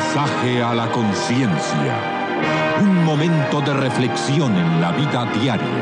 Mensaje a la conciencia. Un momento de reflexión en la vida diaria.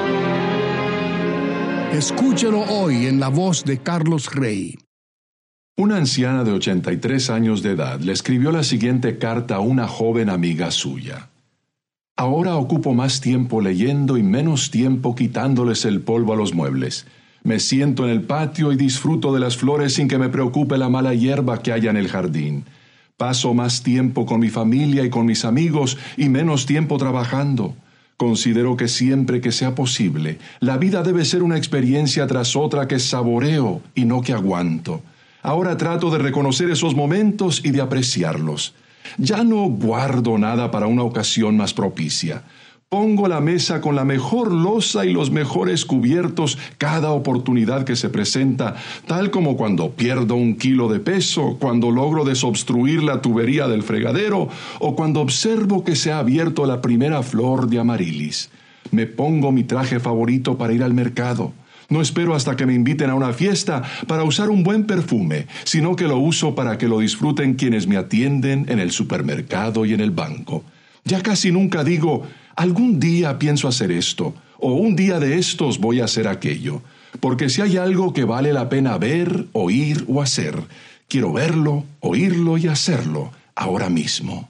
Escúchelo hoy en la voz de Carlos Rey. Una anciana de 83 años de edad le escribió la siguiente carta a una joven amiga suya. Ahora ocupo más tiempo leyendo y menos tiempo quitándoles el polvo a los muebles. Me siento en el patio y disfruto de las flores sin que me preocupe la mala hierba que haya en el jardín. Paso más tiempo con mi familia y con mis amigos y menos tiempo trabajando. Considero que siempre que sea posible, la vida debe ser una experiencia tras otra que saboreo y no que aguanto. Ahora trato de reconocer esos momentos y de apreciarlos. Ya no guardo nada para una ocasión más propicia. Pongo la mesa con la mejor loza y los mejores cubiertos cada oportunidad que se presenta, tal como cuando pierdo 1 kilo de peso, cuando logro desobstruir la tubería del fregadero o cuando observo que se ha abierto la primera flor de amarilis. Me pongo mi traje favorito para ir al mercado. No espero hasta que me inviten a una fiesta para usar un buen perfume, sino que lo uso para que lo disfruten quienes me atienden en el supermercado y en el banco. Ya casi nunca digo, algún día pienso hacer esto, o un día de estos voy a hacer aquello, porque si hay algo que vale la pena ver, oír o hacer, quiero verlo, oírlo y hacerlo ahora mismo.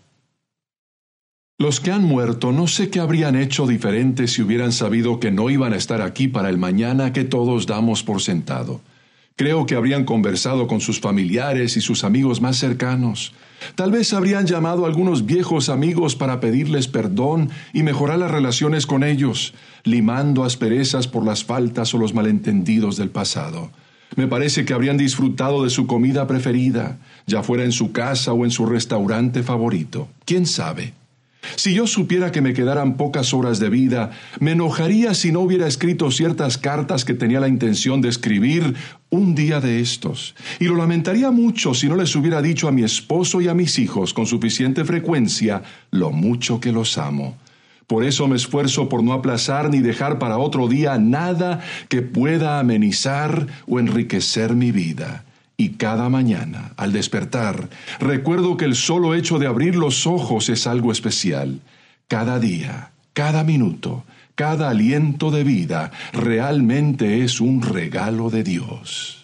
Los que han muerto no sé qué habrían hecho diferente si hubieran sabido que no iban a estar aquí para el mañana que todos damos por sentado. Creo que habrían conversado con sus familiares y sus amigos más cercanos. Tal vez habrían llamado a algunos viejos amigos para pedirles perdón y mejorar las relaciones con ellos, limando asperezas por las faltas o los malentendidos del pasado. Me parece que habrían disfrutado de su comida preferida, ya fuera en su casa o en su restaurante favorito. ¿Quién sabe? Si yo supiera que me quedaran pocas horas de vida, me enojaría si no hubiera escrito ciertas cartas que tenía la intención de escribir un día de estos. Y lo lamentaría mucho si no les hubiera dicho a mi esposo y a mis hijos con suficiente frecuencia lo mucho que los amo. Por eso me esfuerzo por no aplazar ni dejar para otro día nada que pueda amenizar o enriquecer mi vida. Y cada mañana, al despertar, recuerdo que el solo hecho de abrir los ojos es algo especial. Cada día, cada minuto, cada aliento de vida realmente es un regalo de Dios.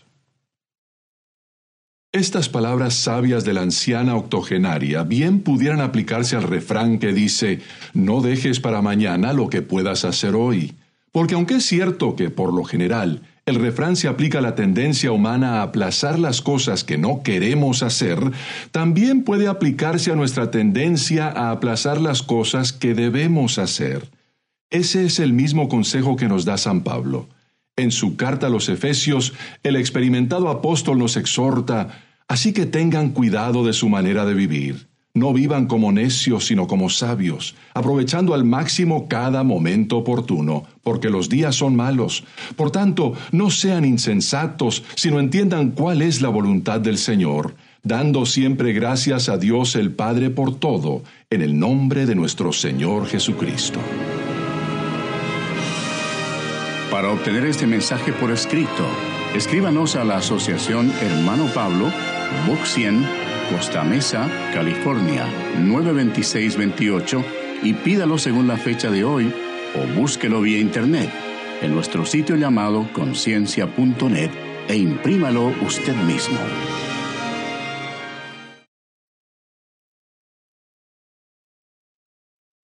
Estas palabras sabias de la anciana octogenaria bien pudieran aplicarse al refrán que dice: no dejes para mañana lo que puedas hacer hoy. Porque aunque es cierto que, por lo general, el refrán se aplica a la tendencia humana a aplazar las cosas que no queremos hacer, también puede aplicarse a nuestra tendencia a aplazar las cosas que debemos hacer. Ese es el mismo consejo que nos da San Pablo. En su carta a los Efesios, el experimentado apóstol nos exhorta: así que tengan cuidado de su manera de vivir. No vivan como necios, sino como sabios, aprovechando al máximo cada momento oportuno, porque los días son malos. Por tanto, no sean insensatos, sino entiendan cuál es la voluntad del Señor, dando siempre gracias a Dios el Padre por todo, en el nombre de nuestro Señor Jesucristo. Para obtener este mensaje por escrito, escríbanos a la Asociación Hermano Pablo, Box 100, Costa Mesa, California, 92628, y pídalo según la fecha de hoy o búsquelo vía internet en nuestro sitio llamado conciencia.net e imprímalo usted mismo.